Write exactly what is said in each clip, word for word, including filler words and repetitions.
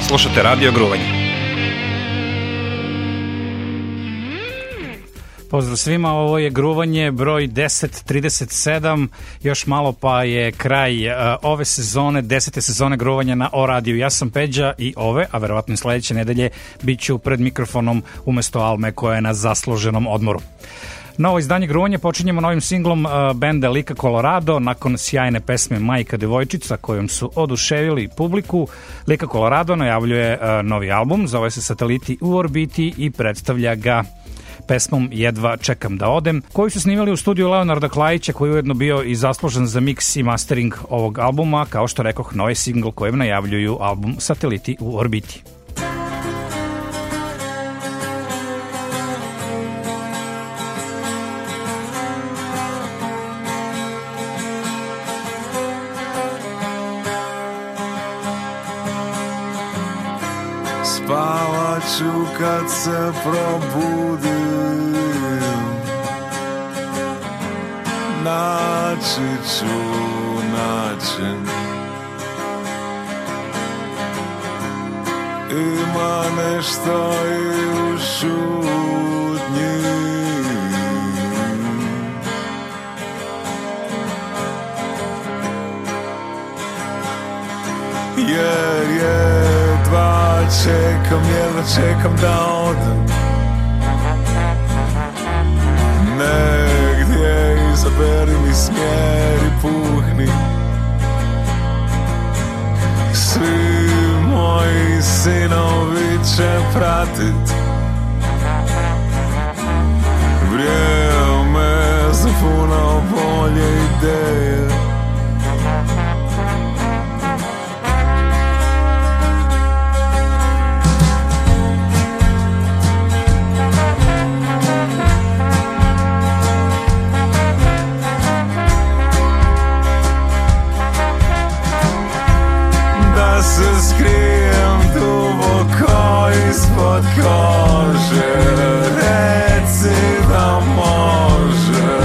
Slušate Radio Gruvanje. Pozdrav svima, ovo je Gruvanje broj deset trideset sedam, još malo pa je kraj uh, ove sezone, desete sezone Gruvanja na O radiju. Ja sam Peđa i ove, a verovatno i sledeće nedelje, bit ću pred mikrofonom umesto Alme koja je na zasluženom odmoru. Novo izdanje Gruvanja počinjemo novim singlom uh, benda Lika Colorado. Nakon sjajne pesme Majka devojčica kojom su oduševili publiku, Lika Colorado najavljuje uh, novi album, zove se Sateliti u orbiti i predstavlja ga pesmom Jedva čekam da odem, koju su snimali u studiju Leonarda Klajića, koji je ujedno bio i zaslužen za miks i mastering ovog albuma, kao što rekoh, novi singl kojem najavljuju album Sateliti u orbiti. Spavat ću kad se probudim, naći ću način. Ima nešto i u šutnji, jer jedva čekam, jedva čekam da odem negdje, izaberi mi smjer i puhni. Svi moji sinovi će pratit vrijeme za puno bolje ideje. Se skrijem duboko ispod kože, reci da može.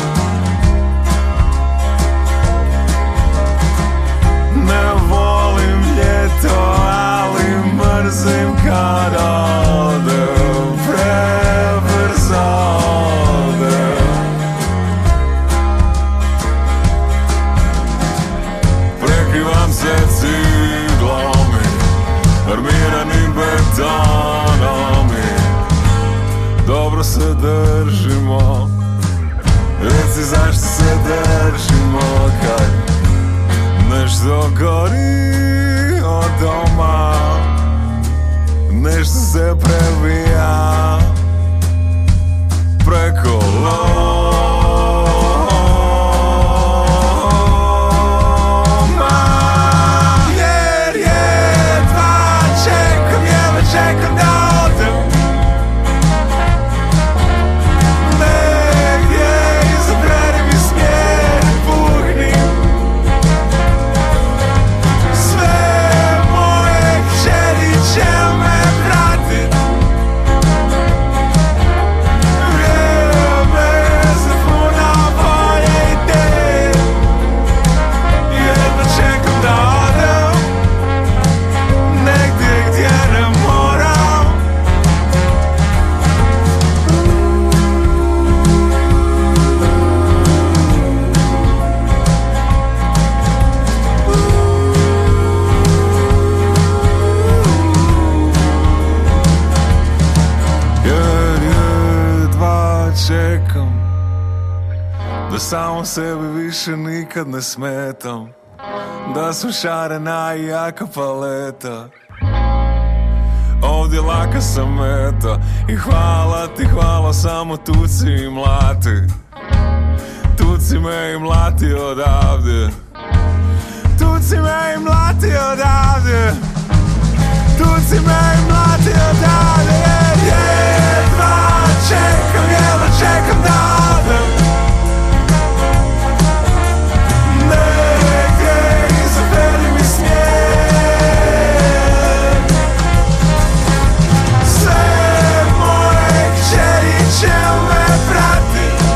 Ne volim ljeto, ali mrzim kad odem, prebrzo odem. Prekrivam se ciglami, armiranim betonom i dobro se držimo. Reci zašto se držimo kad nešto gori od doma, nešto se previja preko loma. Jer jedva čekam, jedva čekam da odem negdje, izaberi mi smjer i puhni. Sve moje kćeri će me pratit, vrijeme za puno bolje ideje. Jedva čekam da odem negdje gdje ne moram. Jer jedva čekam da samo sebi više nikad ne smetam, da su šarena i jaka paleta, ovdje laka sam meta. I hvala ti, hvala, samo tuci i mlati, tuci me i mlati odavde, tuci me i mlati odavde, tuci me i mlati odavde. Jer jedva čekam, jedva čekam da odem negdje, izaberi mi smjer. Sve moje kćeri će me pratit,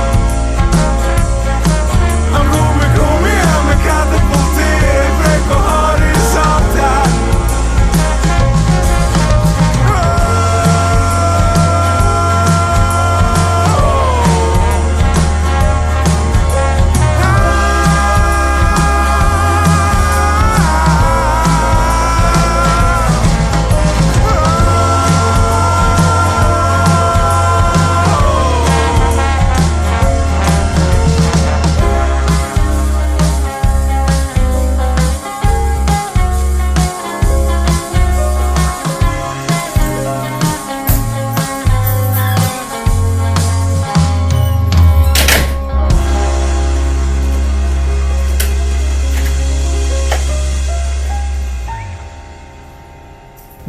a gumi, gumi, a me katapultira preko horizonta.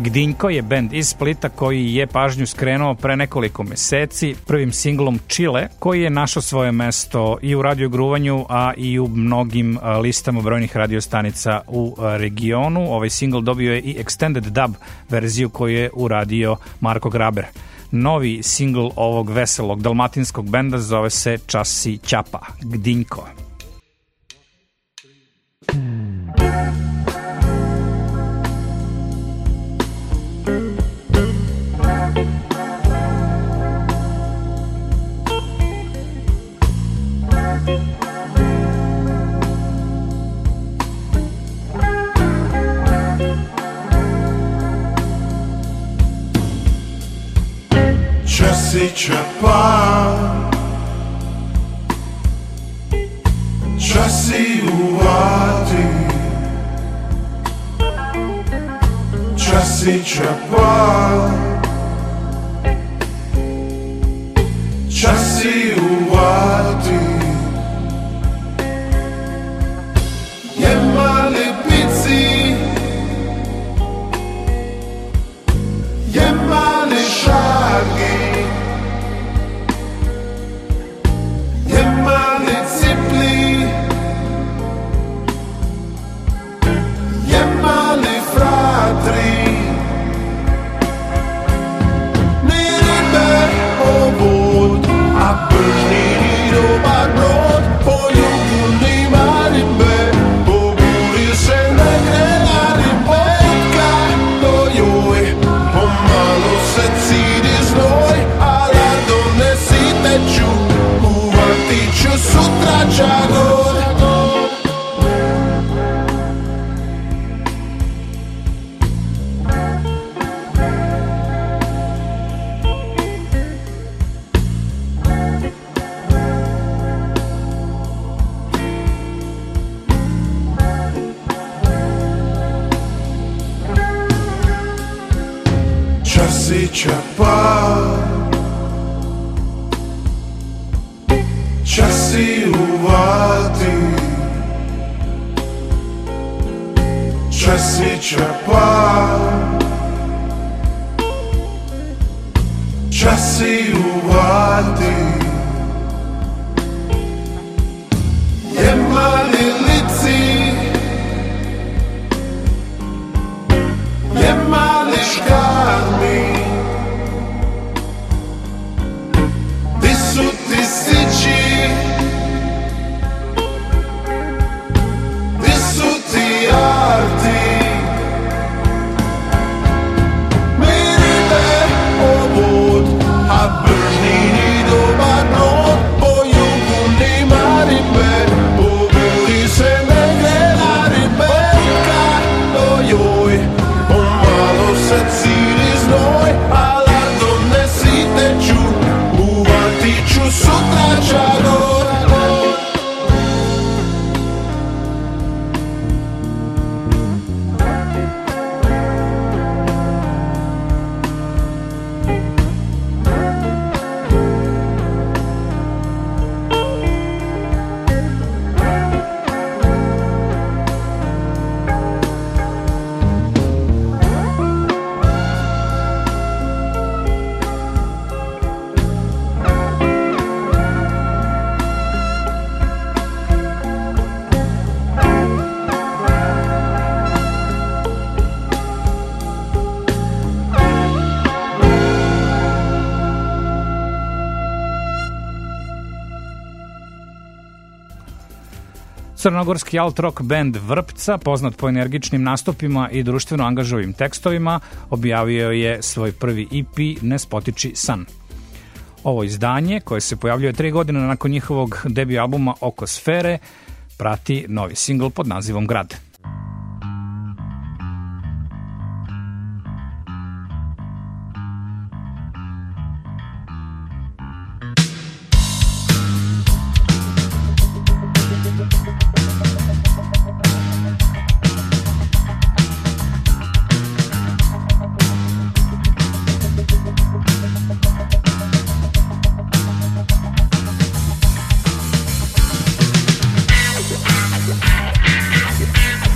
Gdinjko je bend iz Splita koji je pažnju skrenuo pre nekoliko meseci prvim singlom Chile, koji je našao svoje mesto i u radio gruvanju, a i u mnogim listama brojnih radiostanica u regionu. Ovaj singl dobio je i extended dub verziju koju je uradio Marko Graber. Novi singl ovog veselog dalmatinskog benda zove se Časi Ćapa, Gdinjko. Časi Ćapa, časi uvati, časi Ćapa, časi uvati. Jemali pici, jemali šagi, jemali cipli, jemali fratri. Ni ribe obud, a pržni ni dobar brod. Po jugu nima ribe, poguri se ne grela ribetka. To joj, pomalo se cidi znoj, ala donesite ću, uvati ću sutra čagod. Časi Ćapa, časi uvati, časi Ćapa, časi uvati. Jemali lici, jemali škarmi, di su ti sići, di su ti arti. Mi ribe obud, a bržni ni dobar brod. Po jugu nima ribe, poguri se ne grela ribetka. To joj, pomalo se cidi znoj, ala donesite ću, uvati ću sutra čagod. Crnogorski alt-rock band Vrpca, poznat po energičnim nastupima i društveno angažovim tekstovima, objavio je svoj prvi E P Ne spotiči san. Ovo izdanje, koje se pojavljuje tri godine nakon njihovog debi albuma Oko sfere, prati novi singl pod nazivom Grad. We'll be right back.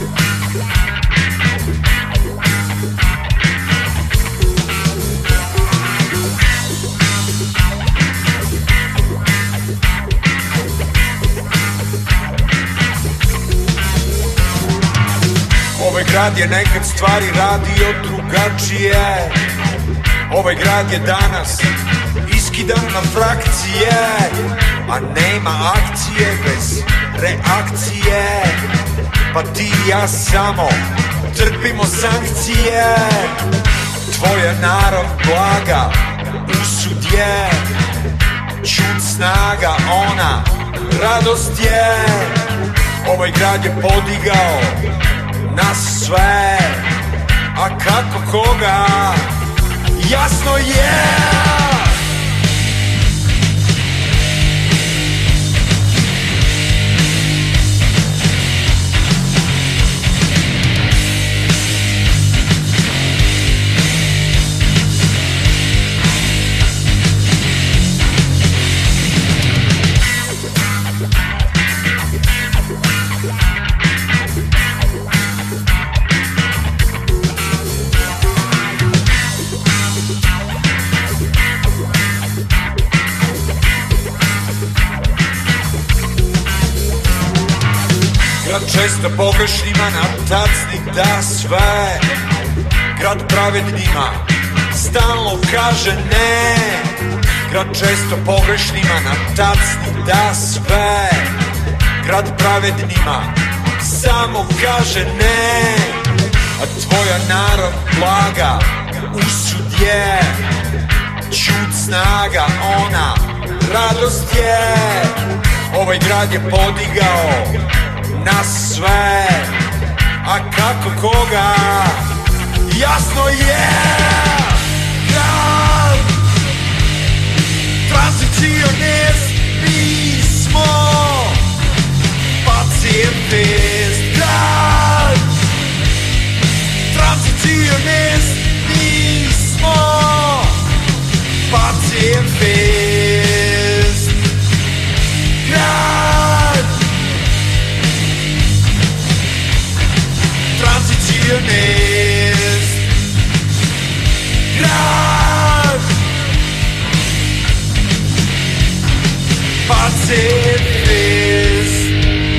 grad je nekad stvari radio drugačije. Ovaj grad je danas iskidan na frakcije, a nema akcije bez reakcije. Pa ti i ja samo trpimo sankcije. Tvoja narav blaga, usud je, čud snaga, ona radost je. Ovaj grad je podigao nas sve, a kako koga, jasno je. Često pogrešnima na tacni da sve. Grad pravednima stalno kaže ne. Grad često pogrešnima na tacni da sve. Grad pravednima samo kaže ne. A tvoja narav blaga, usud je, čud snaga, ona radost je. Ovaj grad je podigao nas sve, a kako koga, jasno je. Grad tranzicionist, mi smo pacifist. Grad tranzicionist, mi smo pacifist. Grad tranzicionist, grad pacifist.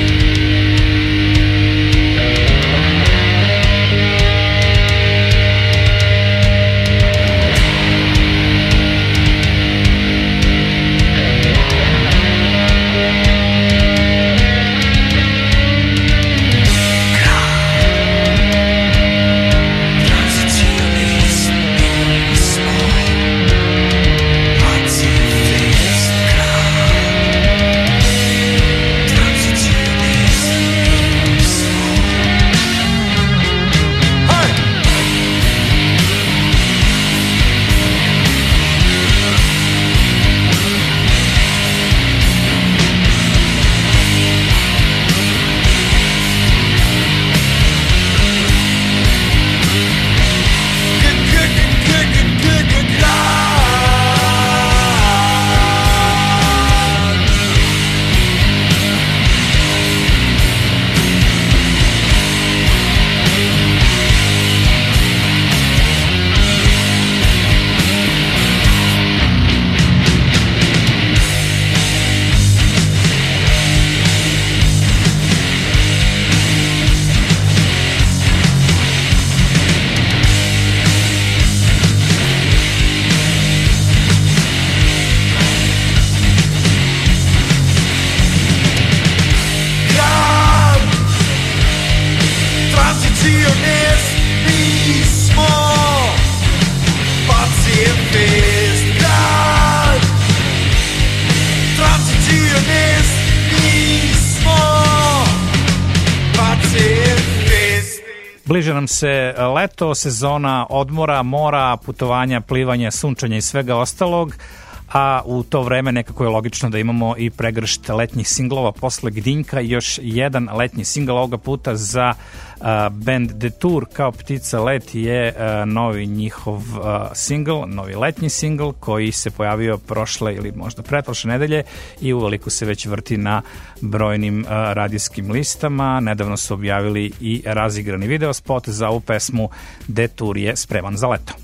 Bliže nam se leto, sezona odmora, mora, putovanja, plivanja, sunčanja i svega ostalog, a u to vreme nekako je logično da imamo i pregršt letnjih singlova posle Gdinjka, još jedan letnji singl ovoga puta za uh, band Detour kao ptica let je uh, novi njihov uh, singl, novi letnji singl koji se pojavio prošle ili možda pretprošle nedelje i uveliko se već vrti na brojnim uh, radijskim listama. Nedavno su objavili i razigrani video spot za ovu pesmu Detour je spreman za leto.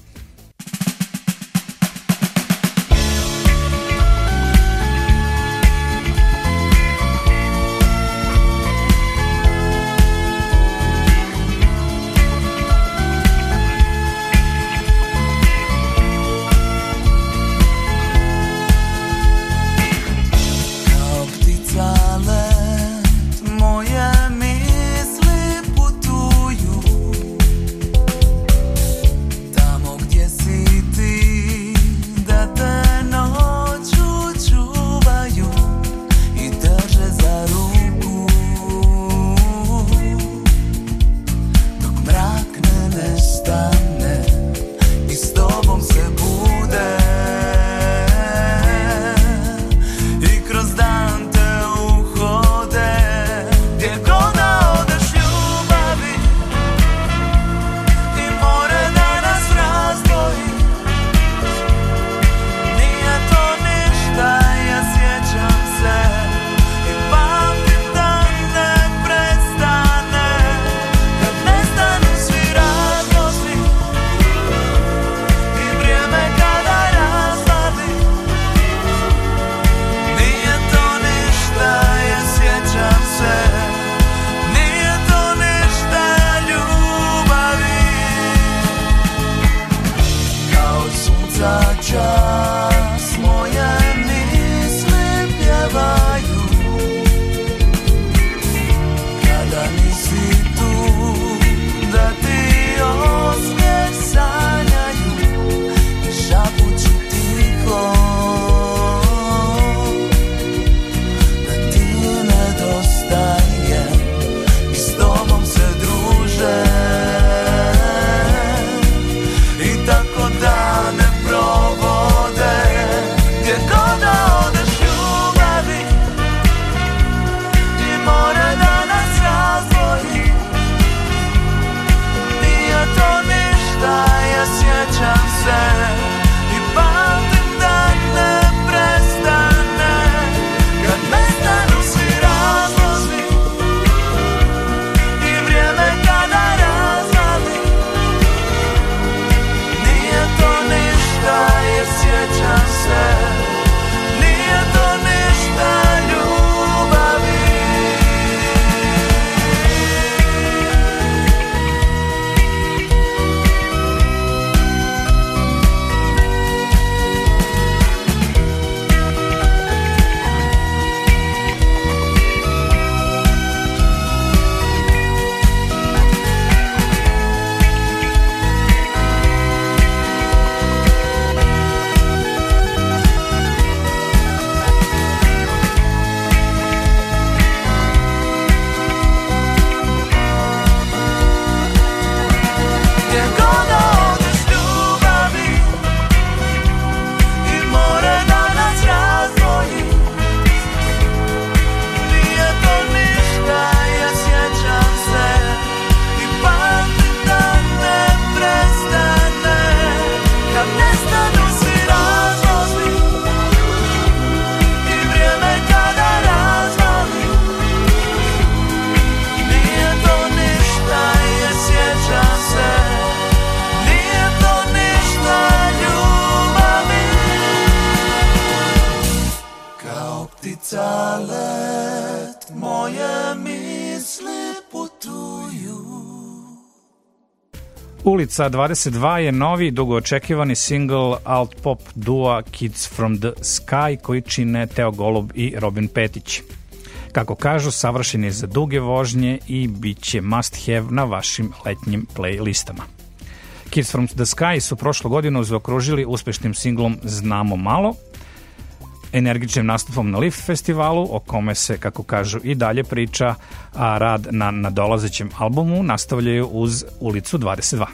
Ulica dvadeset dva je novi, dugo očekivani single alt pop dua Kids from the Sky koji čine Teo Golub i Robin Petić. Kako kažu, savršen je za duge vožnje i bit će must have na vašim letnjim playlistama. Kids from the Sky su prošlu godinu zaokružili uspešnim singlom Znamo malo, energičnim nastupom na Lift festivalu, o kome se, kako kažu, i dalje priča, a rad na nadolazećem albumu nastavljaju uz Ulicu dvadeset dva.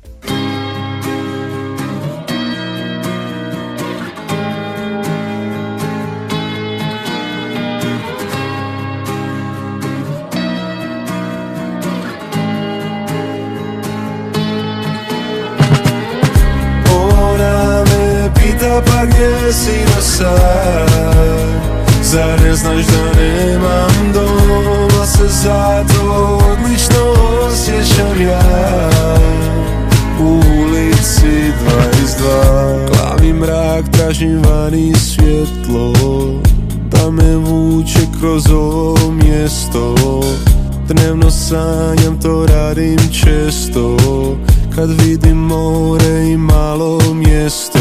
Pa gdje si do sad? Zar ne znaš da nemam doma, se zato odlično osjećam ja. U ulici dvadeset dva Glavi mrak, tražim vani svjetlo da me vuče kroz ovo mjesto. Dnevno sanjam, to radim često, kad vidim more i malo mjesto.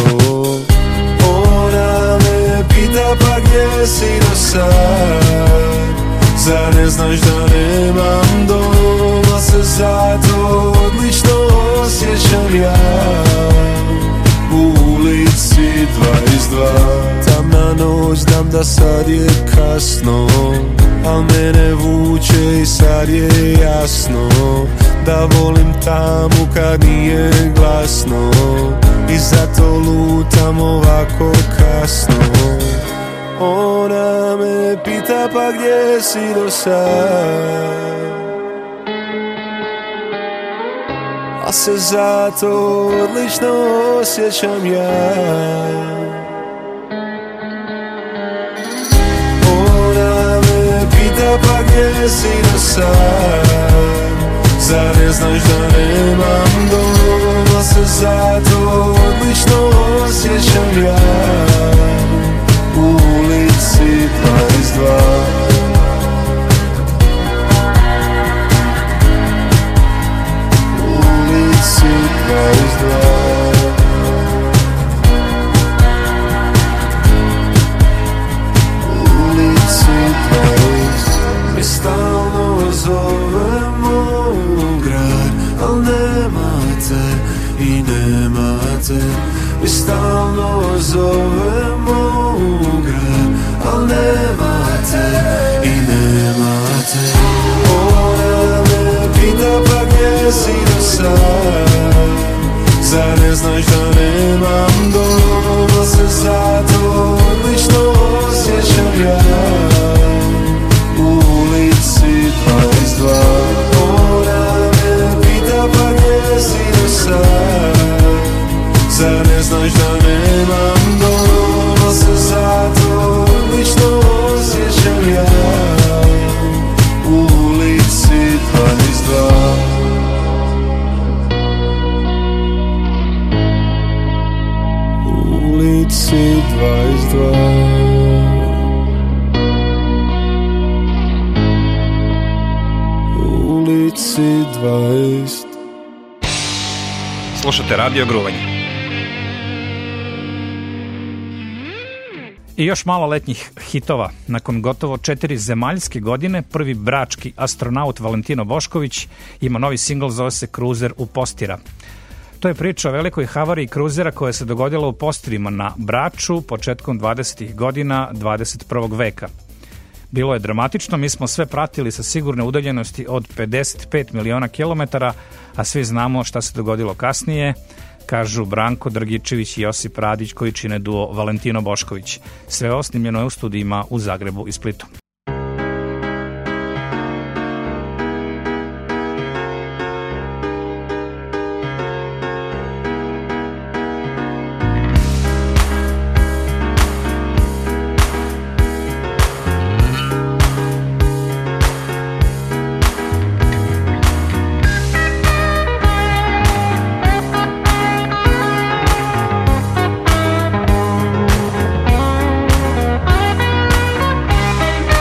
Ona me pita pa gdje si do sad? Zar ne znaš da nemam doma, se zato odlično osjećam ja. U ulici dvadeset dva Tamna noć, znam da sad je kasno, al mene vuče i sad je jasno da volim tamo kad nije glasno i zato lutam ovako kasno. Ona me pita pa gdje si do sad, a se zato odlično osjećam ja. Ona me pita pa gdje si do sad? Zar ne znaš da nemam doma, se zato odlično osjećam ja. U ulici dvadeset dva U ulici dvadeset dva U ulici dvadeset dva Mi stalno zovemo u grad, al nemate i nemate. Mi stalno zovemo u grad, al nemate i nemate. Ona me pita pa gdje si do sad? Zar ne znaš da nemam doma, se zato odlično osjećam ja. U ulici dvadeset dva Ona me pita pa gdje si do sad? Zar ne znaš da nemam doma, se zato odlično osjećam ja. U ulici dvadeset dva U ulici dvadeset dva ulici dvadeset. Slušate Radio Gruvanje. I još malo letnjih hitova. Nakon gotovo četiri zemaljske godine, prvi brački astronaut Valentino Bošković ima novi singl, zove se Kruzer u Postira. To je priča o velikoj havariji kruzera koja se dogodila u Postirima na Braču početkom dvadesetih godina dvadeset prvog veka. Bilo je dramatično, mi smo sve pratili sa sigurne udaljenosti od pedeset pet miliona kilometara, a svi znamo šta se dogodilo kasnije, kažu Branko Drgičević i Josip Radić koji čine duo Valentino Bošković. Sve osnimljeno je u studijima u Zagrebu i Splitu. Thank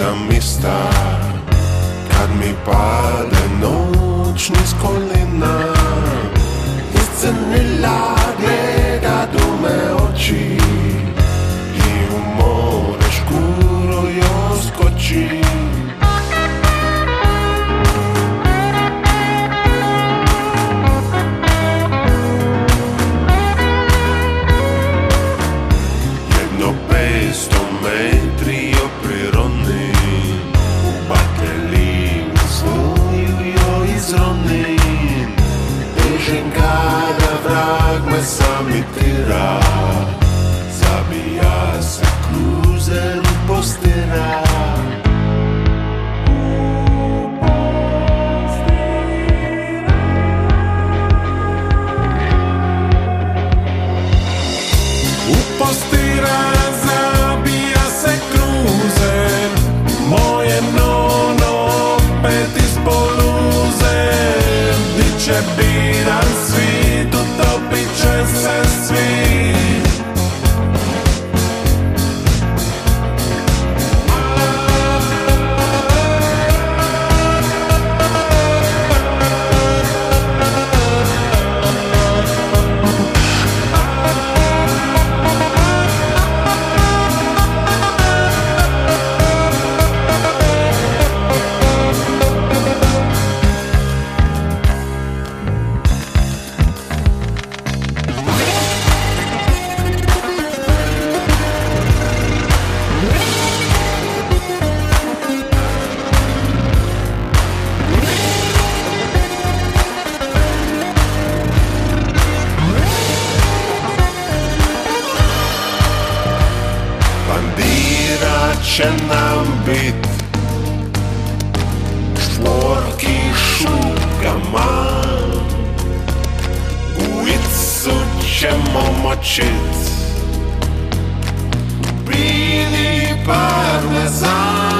zamista kad mi pade noć niz kolina. Iscrnila gleda do me oči i u more škuro joj skoči. Sami tira, zabija se kruzer u postira. U postira zabija se kruzer, moje nono opet ispoluze. Di će biran svit, utopit će se svi. Će nam bit švorki šugama, u icu ćemo močit bili parmezan.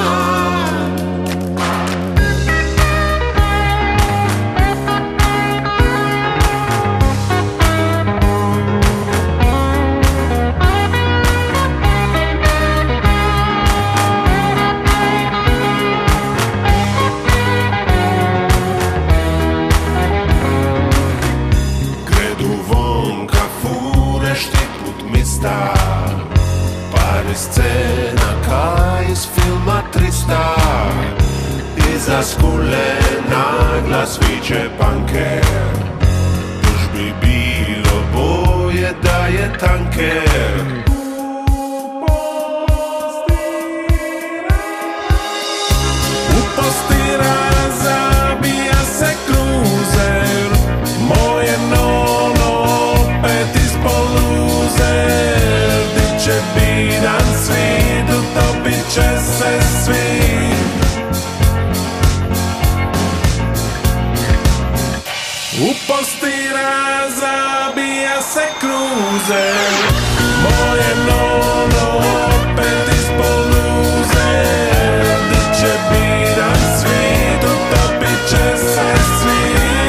Pare scena ca iz filma trista, iza skule naglas viče panker. Už bi bilo boje da je tanker. U postira zabija se kruzer, moje nono opet ispoluze. Će biran svijet, utopit će se svi. U postira zabija se kruzer, moje nono opet ispoluze. Di će biran svijet, utopit će se svi.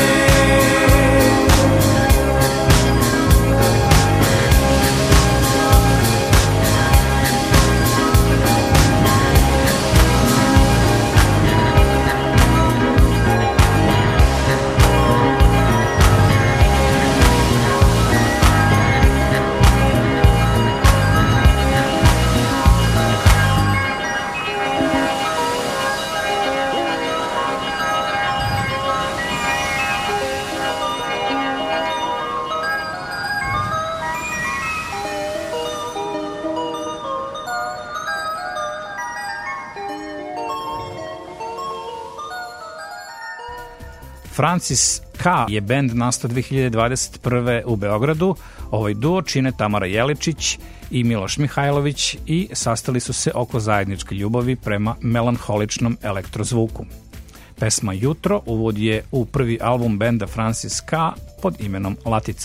Francis K. je bend nastao dve hiljade dvadeset prve. u Beogradu. Ovaj duo čine Tamara Jeličić i Miloš Mihajlović i sastali su se oko zajedničke ljubavi prema melanholičnom elektrozvuku. Pesma Jutro uvod je u prvi album benda Francis K. pod imenom Latice.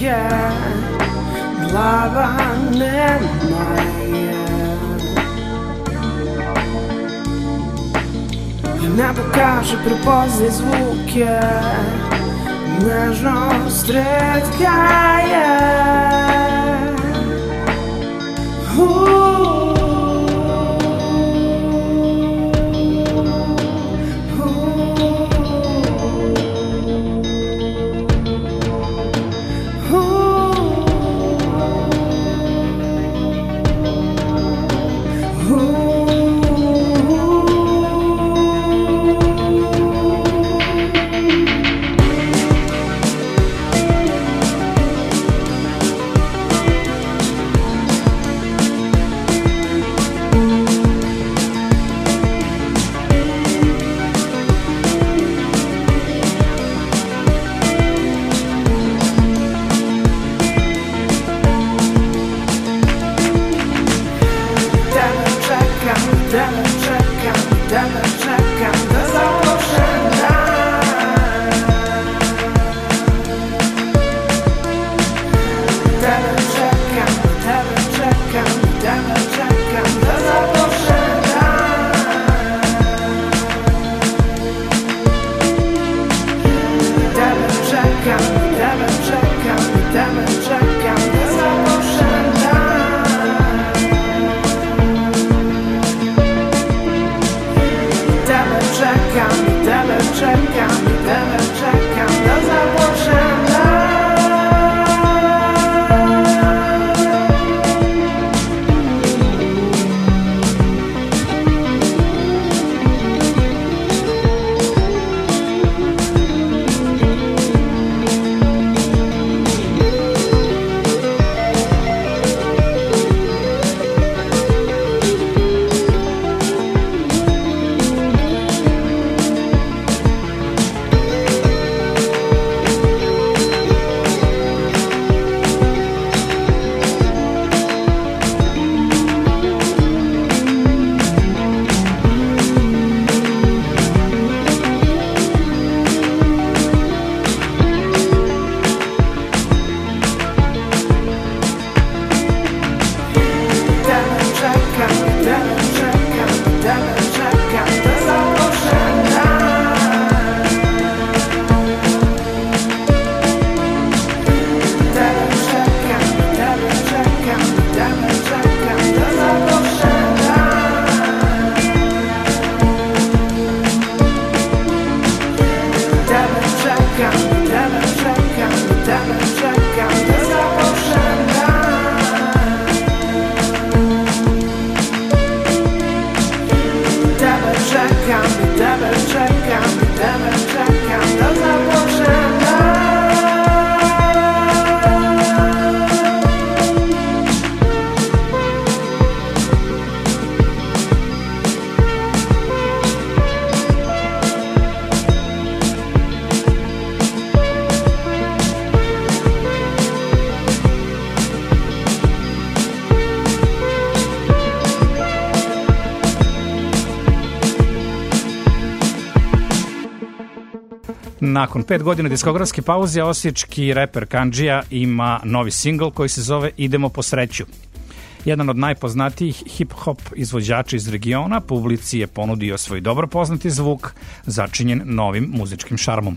zvuke, glava nema je. Nebo kaže prepoznaj zvuke, nežnost redka je. Nakon pet godina diskografske pauze, osječki reper Kandžija ima novi singl koji se zove Idemo po sreću. Jedan od najpoznatijih hip-hop izvođača iz regiona publici je ponudio svoj dobro poznati zvuk začinjen novim muzičkim šarmom.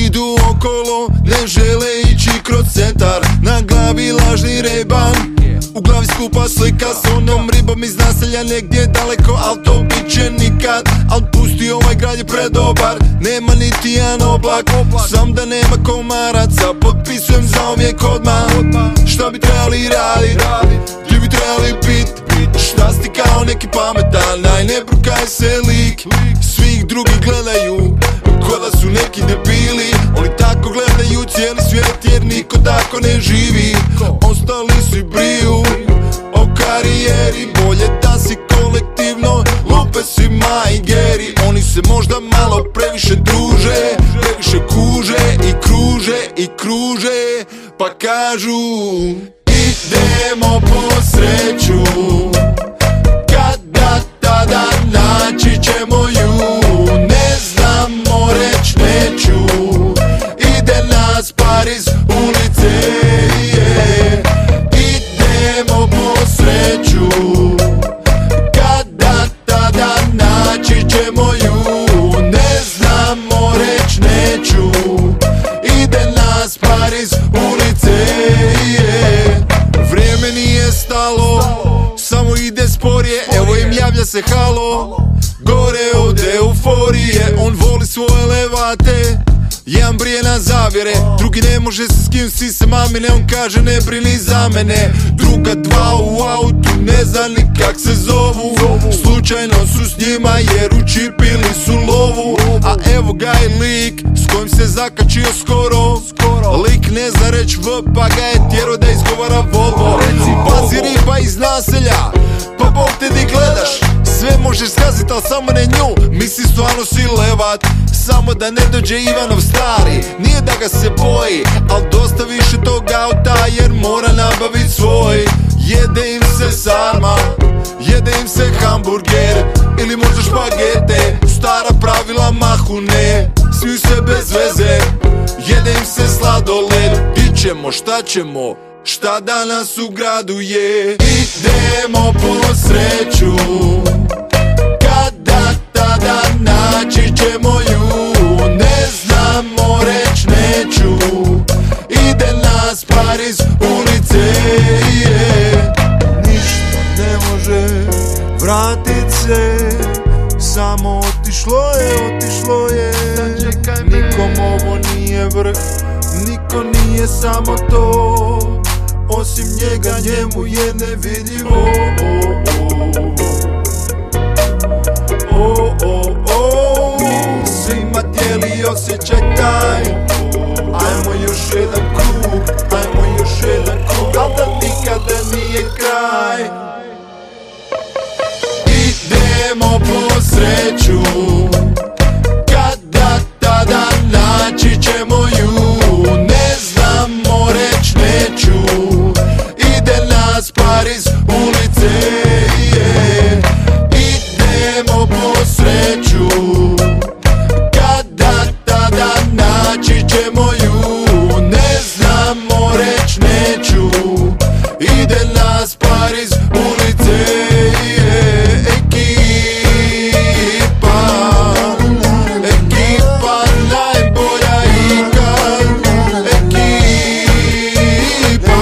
Ne žele ići kroz centar, na glavi lažni reban, U glavi skupa slika s onom ribom iz naselja negdje daleko, al to bit će nikad. Al pusti, ovaj grad je predobar, nema niti jedan oblak, sam da nema komaraca, potpisujem za uvijek odmah. Šta bi trebali radit, gdje bi trebali bit, šta si ti kao neki pametan, aj ne brukaj se lik. Svih drugih gledaju ko da su neki debili, oni tako gledaju cijeli svijet jer niko tako ne živi. Ostali si briju o karijeri, bolje da si kolektivno lupe si majgeri. Oni se možda malo previše druže, previše kuže i kruže i kruže, pa kažu idemo po sreću, kada tada naći ćemo ju. Ne znamo reć neću, ide nas Pariz ulice, yeah. Idemo po sreću, kada tada naći ćemo ju. Ne znamo reć neću, ide nas Pariz ulice, yeah. Vrijeme nije stalo, samo ide sporije, evo im javlja se halo. Gore od euforije, on voli svoje levate, jedan brije na zavjere, drugi ne može se s kim si se mamine, on kaže ne brini za mene. Druga dva u autu, ne zna ni kak se zovu, slučajno su s njima jer učipili su lovu. A evo ga i lik s kojim se zakačio skoro, lik ne zna reć V pa ga je tjero da izgovara Volvo. Pazi riba iz naselja, pa Bog te di gledaš, sve možeš skazit al samo ne nju, misli stvarno si levat. Samo da ne dođe Ivanov stari, nije da ga se boji, al dosta više tog auta jer mora nabavit svoj. Jede im se sarma, jede im se hamburger ili možda špagete, stara pravila mahune, svi se bez veze. Jede im se sladoled, di ćemo, šta ćemo, šta danas u gradu je. Idemo po sreću, kada tada naći ćemo ju. Ne znamo reć neću, ide nas Pariz ulice, yeah. Ništa ne može vratit se, samo otišlo je, otišlo je. Nikom ovo nije vrh, niko nije samo to, osim njega njemu je nevidljivo. Oh, oh, oh, svima tijeli osjećaj taj, ajmo još jedan krug, ajmo još jedan krug, al da nikada nije kraj. Idemo po sreću, kada tada naći ćemo ju. Ne znamo reć neću, ide nas Pariz ulice, yeah. Idemo po sreću, kada tada naći ćemo ju. Ne znamo reć neću, ide nas Pariz ulice, yeah. Ekipa, ekipa najbolja ikad, ekipa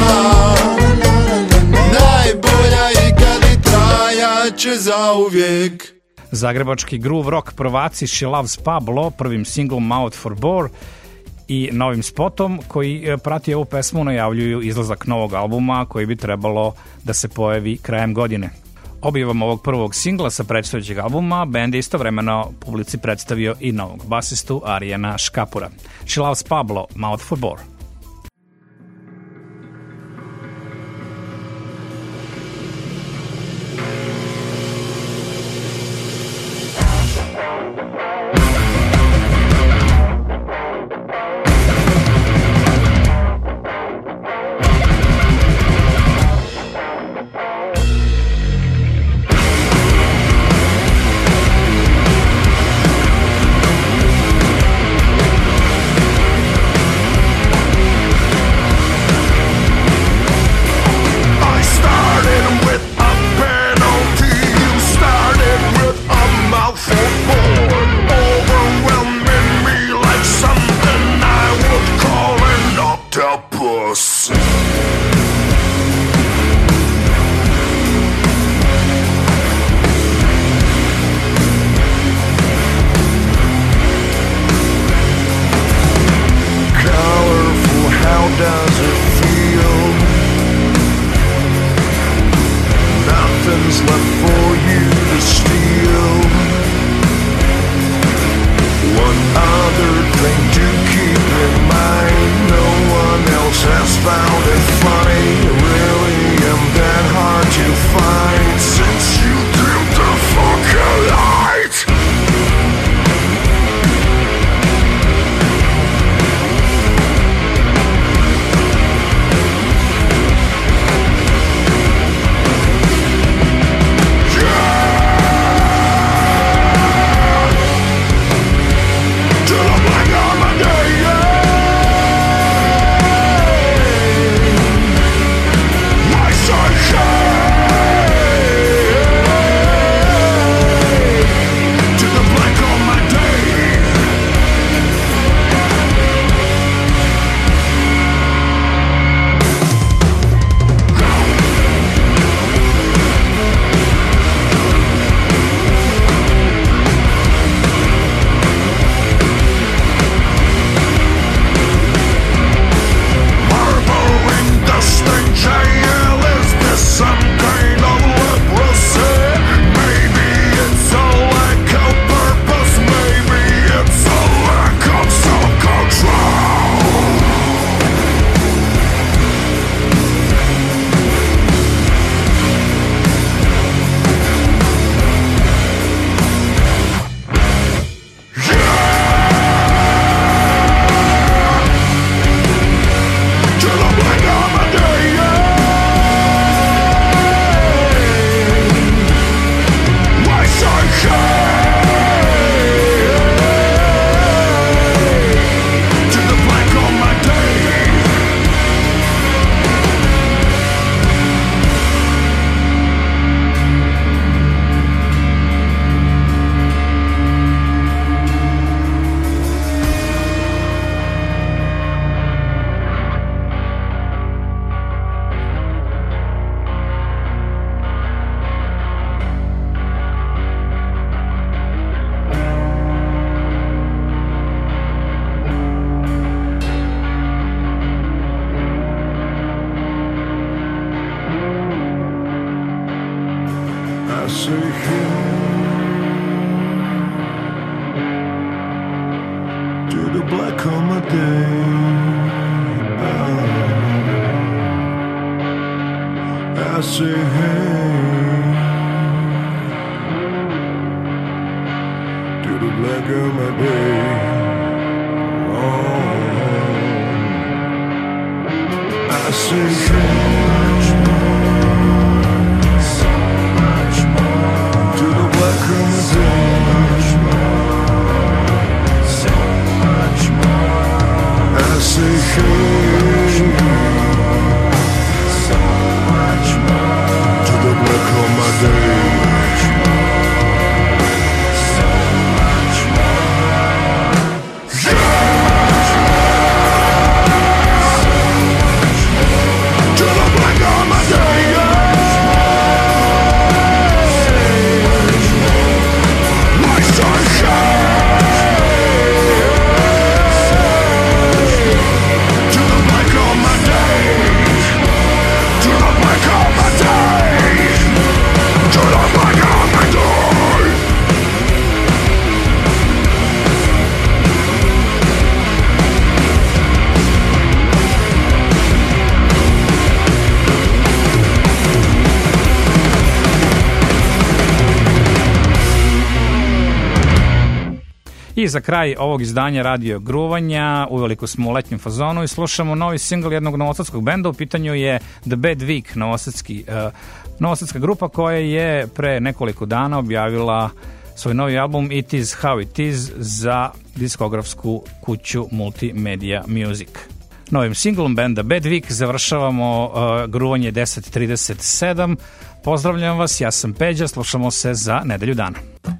najbolja ikad i trajat će zauvijek. Zagrebački groove rock prvaci She Loves Pablo prvim singlom Mouth for Bore i novim spotom koji prati ovu pesmu najavljuju izlazak novog albuma koji bi trebalo da se pojavi krajem godine. Objavom ovog prvog singla sa predstojećeg albuma, band je istovremeno publici predstavio i novog basistu Arijana Škapura. She Loves Pablo, Mouth for Bore. nothing's left for you to steal. One other thing to keep in mind, no one else has found it funny. Really am that hard to find since you dimmed the fucking light. I za kraj ovog izdanja Radio Gruvanja, uveliko smo u letnjem fazonu i slušamo novi singl jednog novosadskog benda. U pitanju je The Bad Week, novosadski, uh, novosadska grupa koja je pre nekoliko dana objavila svoj novi album It Is How It Is za diskografsku kuću Multimedia Music. Novim singlom benda Bad Week završavamo uh, gruvanje deset trideset sedam. Pozdravljam vas, ja sam Peđa, slušamo se za nedelju dana.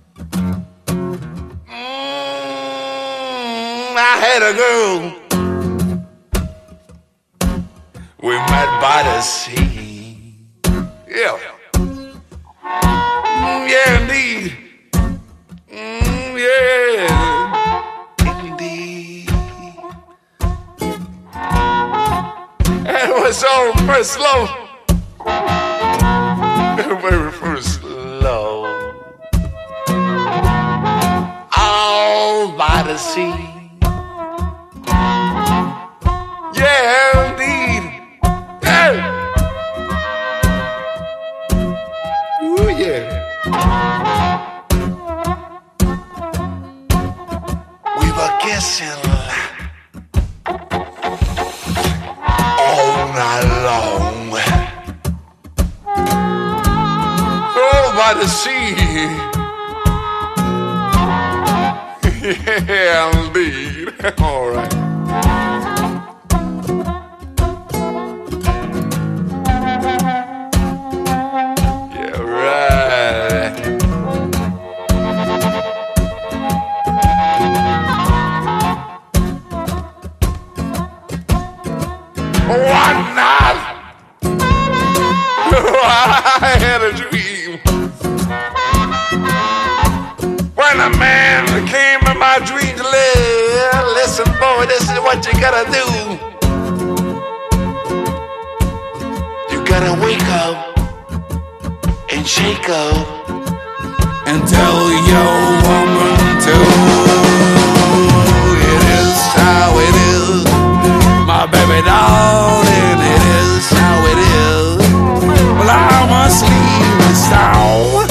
I had a girl we met by the sea. Yeah, mm, yeah, indeed. Mm, yeah, indeed. And it was all very slow, very free. the sea. Yeah, indeed. Hey. Ooh, yeah. We were kissing all night long. Oh, by the sea. Yeah, indeed. All right. Yeah, right. One night, I had a dream. When a man came in my dream to live, listen, boy, this is what you gotta do. You gotta wake up and shake up And tell your woman to. It is how it is, my baby darling, it is how it is. Well, I must leave this town,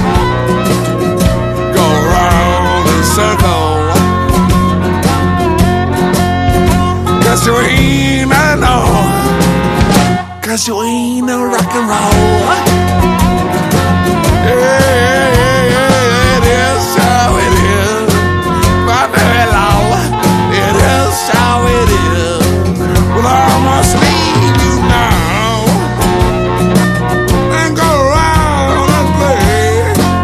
go round in circle, 'cause you ain't, I know, 'cause you ain't no rock and roll. Yeah, it is how it is, my baby love, it is how it is. Well, I must leave you now and go around and play.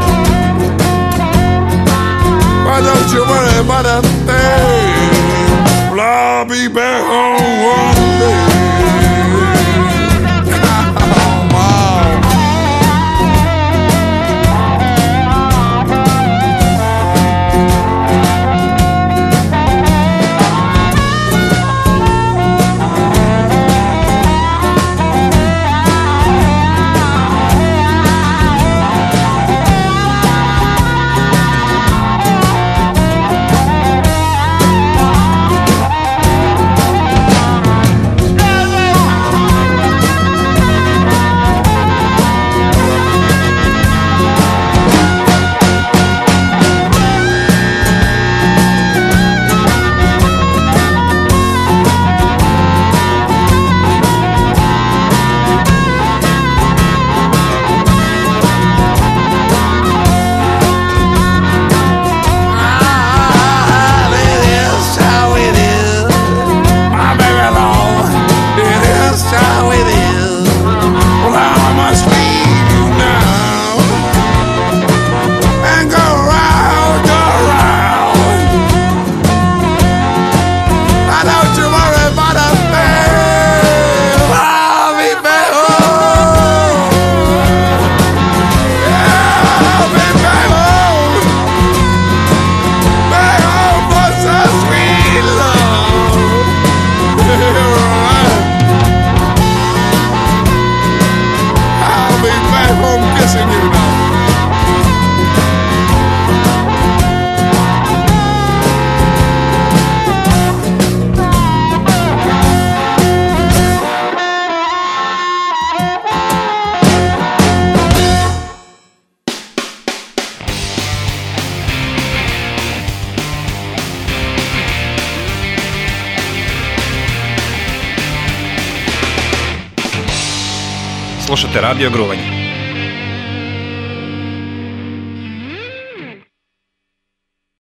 Why don't you worry about a thing? Well, I'll be back home one day. Slušate Radio Gruvanje.